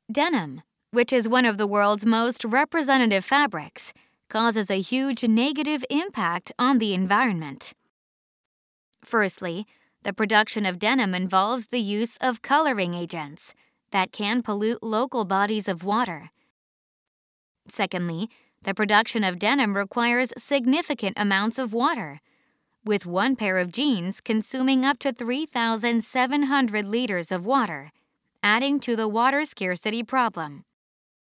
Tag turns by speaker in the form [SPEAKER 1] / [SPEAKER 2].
[SPEAKER 1] Denim, which is one of the world's most representative fabrics, causes a huge negative impact on the environment. Firstly, the production of denim involves the use of coloring agents that can pollute local bodies of water. Secondly, the production of denim requires significant amounts of water, with one pair of jeans consuming up to 3,700 liters of water, adding to the water scarcity problem.